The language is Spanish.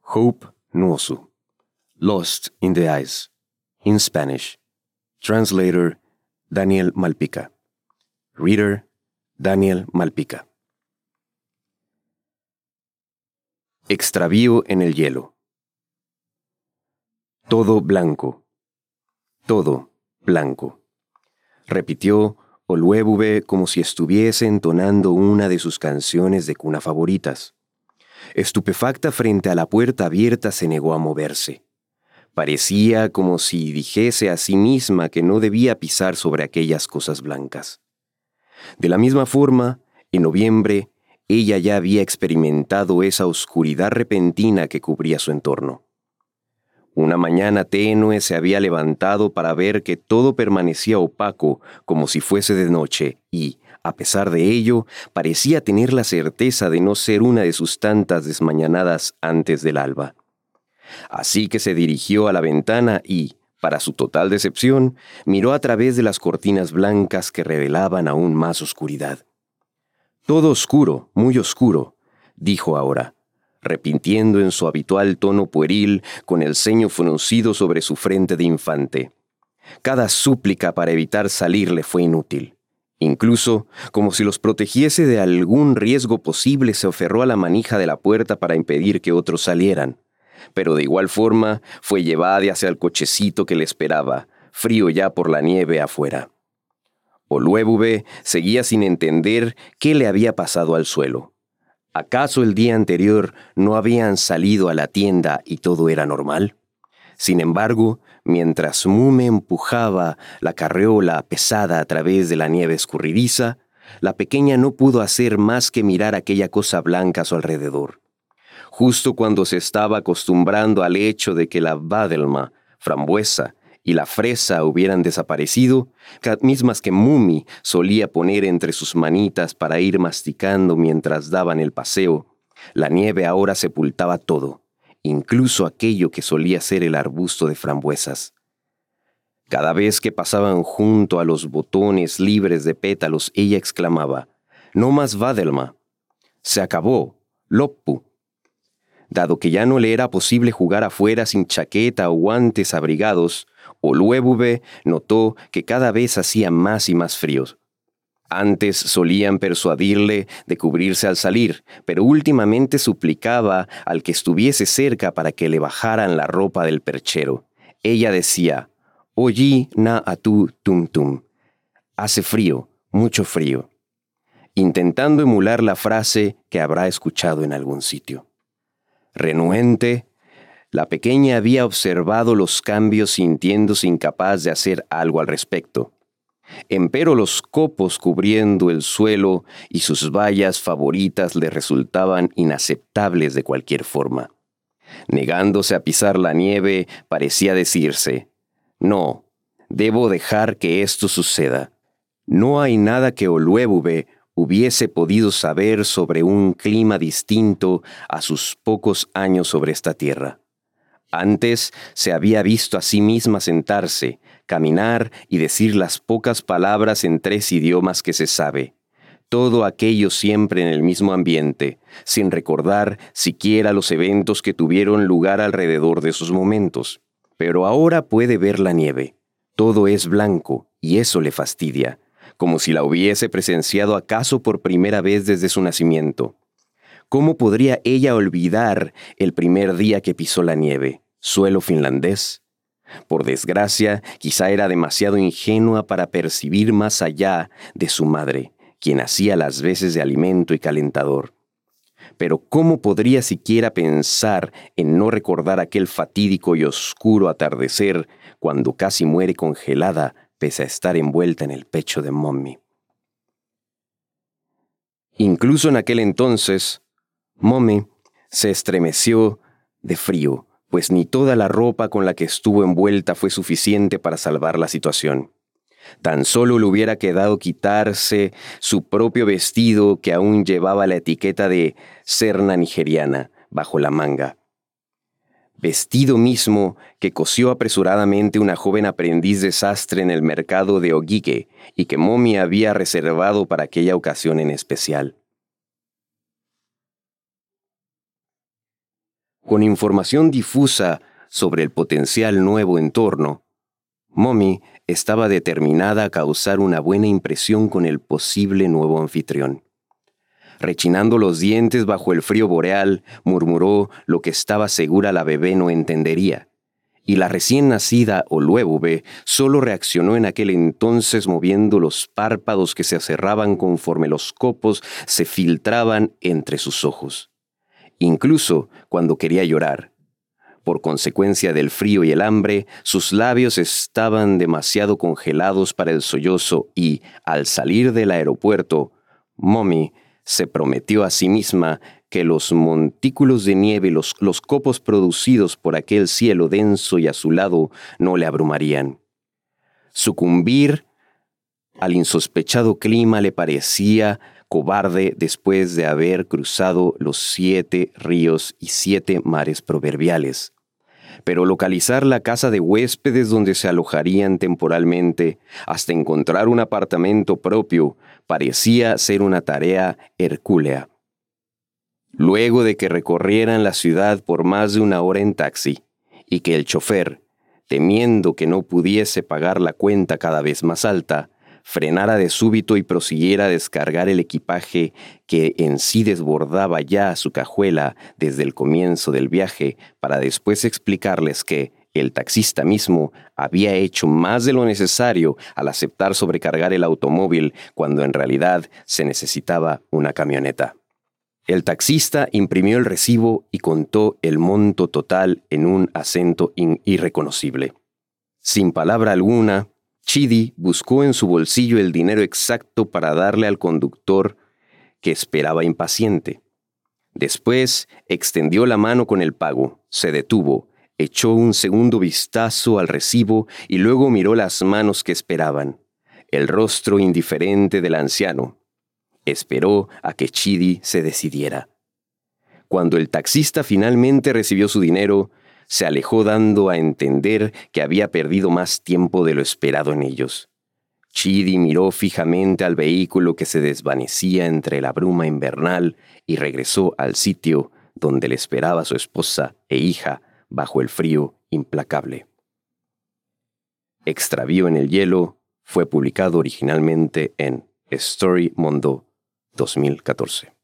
Hope Nwosu, Lost in the Ice, in Spanish. Translator, Daniel Malpica. Reader, Daniel Malpica. Extravío en el hielo. Todo blanco. Todo blanco. Repitió Oluebube como si estuviese entonando una de sus canciones de cuna favoritas. Estupefacta frente a la puerta abierta, se negó a moverse. Parecía como si dijese a sí misma que no debía pisar sobre aquellas cosas blancas. De la misma forma, en noviembre, ella ya había experimentado esa oscuridad repentina que cubría su entorno. Una mañana tenue se había levantado para ver que todo permanecía opaco como si fuese de noche y, a pesar de ello, parecía tener la certeza de no ser una de sus tantas desmañanadas antes del alba. Así que se dirigió a la ventana y, para su total decepción, miró a través de las cortinas blancas que revelaban aún más oscuridad. «Todo oscuro, muy oscuro», dijo ahora, repitiendo en su habitual tono pueril, con el ceño fruncido sobre su frente de infante. Cada súplica para evitar salir le fue inútil. Incluso, como si los protegiese de algún riesgo posible, se aferró a la manija de la puerta para impedir que otros salieran. Pero de igual forma fue llevada hacia el cochecito que le esperaba, frío ya por la nieve afuera. Oluebube seguía sin entender qué le había pasado al suelo. ¿Acaso el día anterior no habían salido a la tienda y todo era normal? Sin embargo, mientras Mume empujaba la carriola pesada a través de la nieve escurridiza, la pequeña no pudo hacer más que mirar aquella cosa blanca a su alrededor. Justo cuando se estaba acostumbrando al hecho de que la vadelma, frambuesa y la fresa hubieran desaparecido, mismas que Mumi solía poner entre sus manitas para ir masticando mientras daban el paseo, la nieve ahora sepultaba todo, incluso aquello que solía ser el arbusto de frambuesas. Cada vez que pasaban junto a los botones libres de pétalos, ella exclamaba, «No más vadelma, se acabó, loppu». Dado que ya no le era posible jugar afuera sin chaqueta o guantes abrigados, Oluebube notó que cada vez hacía más y más fríos. Antes solían persuadirle de cubrirse al salir, pero últimamente suplicaba al que estuviese cerca para que le bajaran la ropa del perchero. Ella decía, «Oyi na atu tum tum». Hace frío, mucho frío, intentando emular la frase que habrá escuchado en algún sitio. Renuente, la pequeña había observado los cambios sintiéndose incapaz de hacer algo al respecto. Empero los copos cubriendo el suelo y sus vallas favoritas le resultaban inaceptables de cualquier forma. Negándose a pisar la nieve, parecía decirse, «No, debo dejar que esto suceda». No hay nada que Oluebube hubiese podido saber sobre un clima distinto a sus pocos años sobre esta tierra. Antes se había visto a sí misma sentarse, caminar y decir las pocas palabras en 3 idiomas que se sabe. Todo aquello siempre en el mismo ambiente, sin recordar siquiera los eventos que tuvieron lugar alrededor de esos momentos. Pero ahora puede ver la nieve. Todo es blanco y eso le fastidia, como si la hubiese presenciado acaso por primera vez desde su nacimiento. ¿Cómo podría ella olvidar el primer día que pisó la nieve, suelo finlandés? Por desgracia, quizá era demasiado ingenua para percibir más allá de su madre, quien hacía las veces de alimento y calentador. Pero ¿cómo podría siquiera pensar en no recordar aquel fatídico y oscuro atardecer cuando casi muere congelada pese a estar envuelta en el pecho de Mommy? Incluso en aquel entonces, Mommy se estremeció de frío, pues ni toda la ropa con la que estuvo envuelta fue suficiente para salvar la situación. Tan solo le hubiera quedado quitarse su propio vestido que aún llevaba la etiqueta de serna nigeriana bajo la manga. Vestido mismo que cosió apresuradamente una joven aprendiz de sastre en el mercado de Ogige y que Mommy había reservado para aquella ocasión en especial. Con información difusa sobre el potencial nuevo entorno, Mommy estaba determinada a causar una buena impresión con el posible nuevo anfitrión. Rechinando los dientes bajo el frío boreal, murmuró lo que estaba segura la bebé no entendería. Y la recién nacida Oluebube solo reaccionó en aquel entonces moviendo los párpados que se cerraban conforme los copos se filtraban entre sus ojos. Incluso cuando quería llorar. Por consecuencia del frío y el hambre, sus labios estaban demasiado congelados para el sollozo y, al salir del aeropuerto, Mommy se prometió a sí misma que los montículos de nieve y los copos producidos por aquel cielo denso y azulado no le abrumarían. Sucumbir al insospechado clima le parecía cobarde después de haber cruzado los 7 ríos y 7 mares proverbiales. Pero localizar la casa de huéspedes donde se alojarían temporalmente hasta encontrar un apartamento propio parecía ser una tarea hercúlea. Luego de que recorrieran la ciudad por más de 1 hora en taxi y que el chofer, temiendo que no pudiese pagar la cuenta cada vez más alta, frenara de súbito y prosiguiera a descargar el equipaje que en sí desbordaba ya a su cajuela desde el comienzo del viaje, para después explicarles que el taxista mismo había hecho más de lo necesario al aceptar sobrecargar el automóvil cuando en realidad se necesitaba una camioneta. El taxista imprimió el recibo y contó el monto total en un acento irreconocible. Sin palabra alguna, Chidi buscó en su bolsillo el dinero exacto para darle al conductor, que esperaba impaciente. Después extendió la mano con el pago, se detuvo, echó un segundo vistazo al recibo y luego miró las manos que esperaban, el rostro indiferente del anciano. Esperó a que Chidi se decidiera. Cuando el taxista finalmente recibió su dinero, se alejó dando a entender que había perdido más tiempo de lo esperado en ellos. Chidi miró fijamente al vehículo que se desvanecía entre la bruma invernal y regresó al sitio donde le esperaba su esposa e hija bajo el frío implacable. Extravío en el hielo fue publicado originalmente en Story Mondo 2014.